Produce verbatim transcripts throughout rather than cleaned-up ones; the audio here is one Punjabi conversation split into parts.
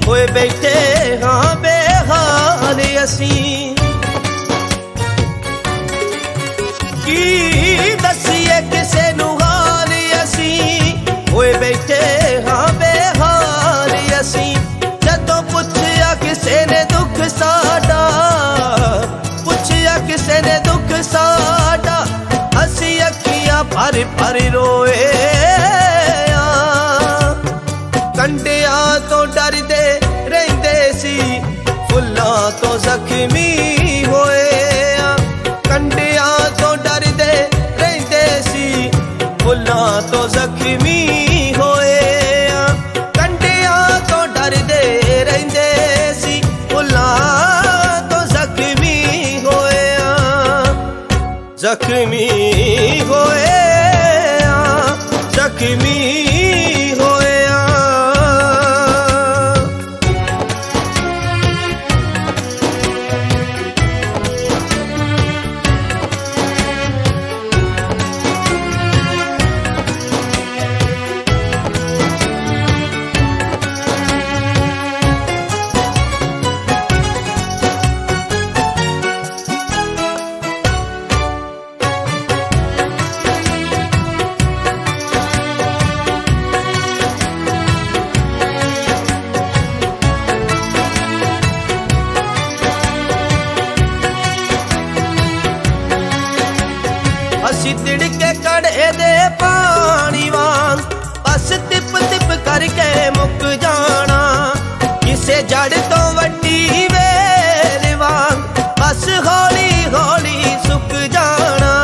ਹੋਏ ਬੈਠੇ ਹਾਂ ਬੇਹਾਲ ਅਸੀਂ। ਕੀ ਦੱਸੀਏ ਕਿਸੇ ਨੂੰ ਹਾਲ ਅਸੀਂ, ਹੋਏ ਬੈਠੇ ਹਾਂ ਬੇਹਾਲ ਅਸੀਂ। ਜਦੋਂ ਪੁੱਛਿਆ ਕਿਸੇ ਨੇ ਦੁੱਖ ਸਾਡਾ, ਪੁੱਛਿਆ ਕਿਸੇ ਨੇ ਦੁੱਖ ਸਾਡਾ, ਅਸੀਂ ਅੱਖੀਆਂ ਭਰ ਭਰ ਰੋਏ ਆ। ਕੰਡਿਆਂ ਤੋਂ ਡਰਦੇ ਰਹਿੰਦੇ ਸੀ, ਫੁੱਲਾਂ ਤੋਂ ਜ਼ਖਮੀ ਹੋਏ ਆ। ਕੰਡਿਆਂ ਤੋਂ ਡਰਦੇ ਰਹਿੰਦੇ ਸੀ, ਫੁੱਲਾਂ ਤੋਂ ਜ਼ਖਮੀ ਹੋਏ ਆ। ਕੰਡਿਆਂ ਤੋਂ ਡਰਦੇ ਰਹਿੰਦੇ ਸੀ, ਫੁੱਲਾਂ ਤੋਂ ਜ਼ਖਮੀ ਹੋਏ ਆ। ਜ਼ਖਮੀ ਹੋਏ ਆ, ਜ਼ਖਮੀ ਹੋਏ ਆ। ਅਸੀਂ ਤਿੜਕੇ ਕੜੇ ਦੇ ਪਾਣੀ ਵਾਂਗ, ਬਸ ਤਿਪ ਤਿਪ ਕਰਕੇ ਮੁੱਕ ਜਾਣਾ। ਕਿਸੇ ਜੜ ਤੋਂ ਵੱਡੀ ਵੇਲ ਵਾਂਗ, ਬਸ ਹੌਲੀ ਹੌਲੀ ਸੁੱਕ ਜਾਣਾ।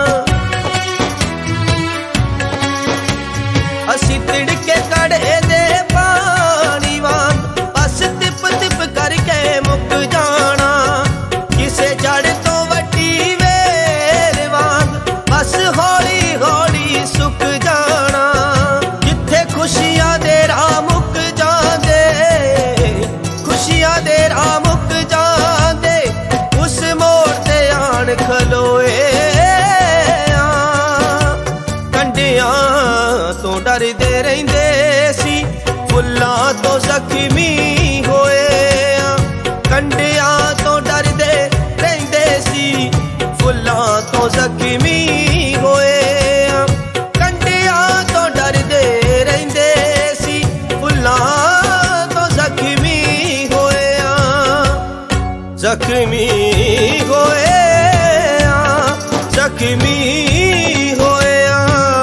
ਅਸੀਂ ਤਿੜਕੇ ਕੜੇ ਦੇ ਪਾਣੀ ਵਾਂਗ, ਬਸ ਤਿਪ ਤਿਪ ਕਰਕੇ ਮੁੱਕ ਜਾਣਾ। ਕਿਸੇ ਜੜ ਤੋਂ ਵੱਡੀ ਵੇਲ ਵਾਂਗ, ਬਸ ਹੌਲੀ ਹੌਲੀ ਸੁੱਕ ਜਾਣਾ। ਜਿੱਥੇ ਖੁਸ਼ੀਆਂ ਦੇ ਰਾਹ ਮੁੱਕ ਜਾਂਦੇ, ਖੁਸ਼ੀਆਂ ਦੇ ਰਾਹ ਮੁੱਕ ਜਾਂਦੇ, ਉਸ ਮੋੜ ਤੇ ਆਣ ਖਲੋਏ ਆ। ਕੰਡਿਆਂ ਤੋਂ ਡਰਦੇ ਰਹਿੰਦੇ ਸੀ, ਫੁੱਲਾਂ ਤੋਂ ਜ਼ਖਮੀ ਹੋਏ ਆ। ਕੰਡਿਆਂ ਤੋਂ ਡਰਦੇ ਰਹਿੰਦੇ ਸੀ, ਫੁੱਲਾਂ ਤੋਂ ਜ਼ਖਮੀ ਹੋਏ ਆ। ਕੰਡਿਆਂ ਤੋਂ ਡਰਦੇ ਰਹਿੰਦੇ ਸੀ, ਫੁੱਲਾਂ ਤੋਂ ਜ਼ਖਮੀ ਹੋਏ ਆ। ਜ਼ਖਮੀ ਹੋਏ ਆ, ਜ਼ਖਮੀ ਹੋਏ ਆ।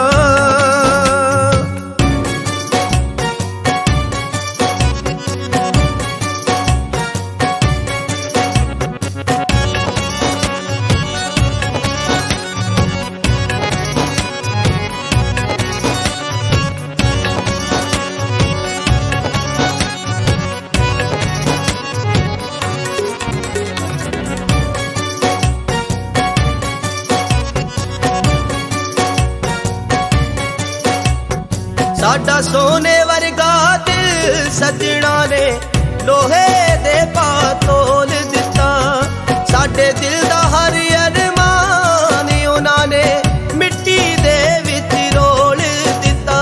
ਸਾਡਾ ਸੋਨੇ ਵਰਗਾ ਦਿਲ ਸੱਜਣਾ ਨੇ ਲੋਹੇ ਦੇ ਪਾ ਤੋਲ ਦਿੱਤਾ। ਸਾਡੇ ਦਿਲ ਦਾ ਹਰ ਅਰਮਾਨ ਉਹਨਾਂ ਨੇ ਮਿੱਟੀ ਦੇ ਵਿੱਚ ਰੋਲ ਦਿੱਤਾ।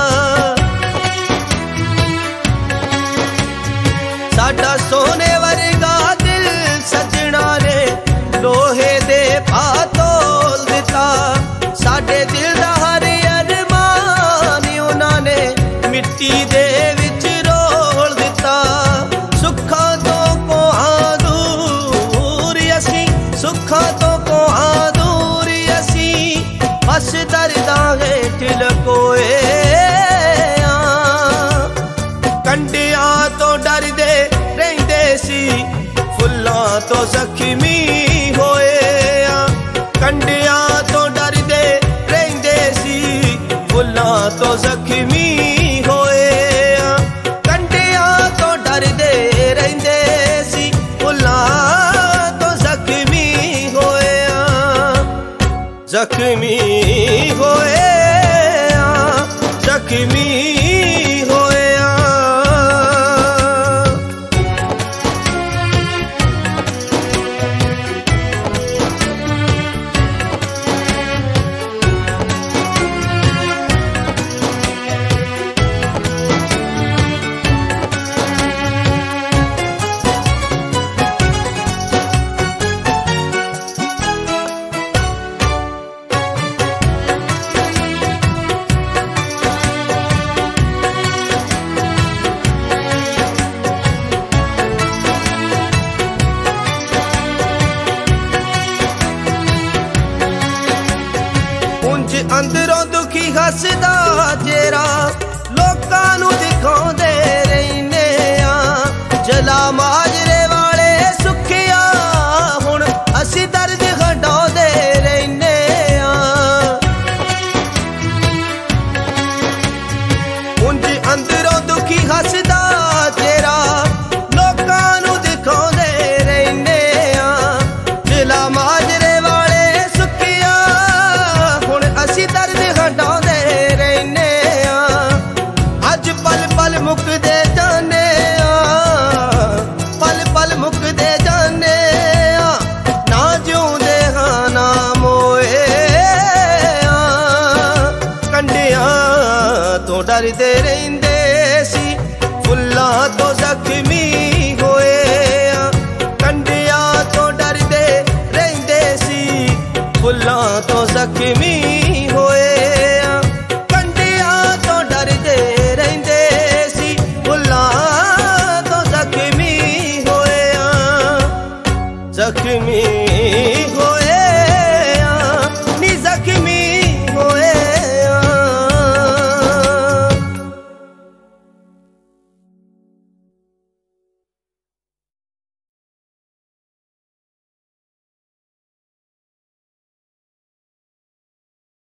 ਸਾਡਾ ਸੋਨੇ ਵਰਗਾ ਦਿਲ ਸੱਜਣਾ ਨੇ ਲੋਹੇ ਦੇ ਪਾ ਤੋਲ ਦਿੱਤਾ। ਸਾਡੇ ਦਿਲ ਦਾ ਹਰ ਮਿੱਟੀ ਦੇ ਵਿੱਚ ਰੋਲ ਦਿੱਤਾ। ਸੁੱਖਾਂ ਤੋਂ ਕੋਹਾਂ ਦੂਰ ਅਸੀਂ, ਸੁੱਖਾਂ ਤੋਂ ਕੋਹਾਂ ਦੂਰ ਅਸੀਂ, ਬਸ ਦਰਦਾਂ ਹੇਠ ਲਕੋਏ ਆ। ਕੰਡਿਆਂ ਤੋਂ ਡਰਦੇ ਰਹਿੰਦੇ ਸੀ, ਫੁੱਲਾਂ ਤੋਂ ਜ਼ਖਮੀ ਹੋਏ ਆ। ਕੰਡਿਆਂ ਤੋਂ ਡਰਦੇ ਰਹਿੰਦੇ ਸੀ, ਫੁੱਲਾਂ ਤੋਂ ਜ਼ਖਮੀ ਹੋਏ ਆ। ਕੰਡਿਆਂ ਤੋਂ ਡਰਦੇ ਰਹਿੰਦੇ ਸੀ, ਫੁੱਲਾਂ ਤੋਂ ਜ਼ਖਮੀ ਹੋਏ ਆ। ਜ਼ਖਮੀ ਹੋਏ ਆ, ਜ਼ਖਮੀ ਹੋਏ ਆ। ਮਾਜਰੇ ਵਾਲੇ ਸੁੱਖਿਆ ਹੁਣ ਅਸੀਂ ਦਰਦ ਹਟਾਉਂਦੇ ਰਹਿੰਦੇ ਆ। ਉਂਝ ਅੰਦਰੋਂ ਦੁਖੀ ਹੱਸਦਾ ਤੇਰਾ ਲੋਕਾਂ ਨੂੰ ਦਿਖਾਉਂਦੇ ਰਹਿੰਦੇ ਆ। ਜ਼ਿਲ੍ਹਾ ਮਾਜਰੇ ਵਾਲੇ ਸੁੱਖਿਆ ਹੁਣ ਅਸੀਂ ਦਰਦ ਹਟਾਉਂਦੇ ਰਹਿੰਦੇ ਆ। ਅੱਜ ਪਲ ਪਲ ਮੁੱਕਦੇ ਜਾਨੇ ਆ, ਪਲ ਪਲ ਮੁੱਕਦੇ ਜਾਨੇ ਆ, ਨਾ ਜਿਉਂਦੇ ਹਾਂ ਨਾ ਮੋਏ ਆ। ਕੰਡਿਆਂ ਤੋਂ ਡਰਦੇ ਰਹਿੰਦੇ ਸੀ, ਫੁੱਲਾਂ ਤੋਂ ਜ਼ਖਮੀ ਹੋਏ ਆ। ਕੰਡਿਆਂ ਤੋਂ ਡਰਦੇ ਰਹਿੰਦੇ ਸੀ, ਫੁੱਲਾਂ ਤੋਂ ਜ਼ਖਮੀ ਹੋਏ ਆ। ਕੰਡਿਆਂ ਤੋਂ ਡਰਦੇ ਰਹਿੰਦੇ ਸੀ, ਫੁੱਲਾਂ ਤੋਂ ਜ਼ਖਮੀ ਹੋਏ ਆ, ਜ਼ਖਮੀ ਹੋ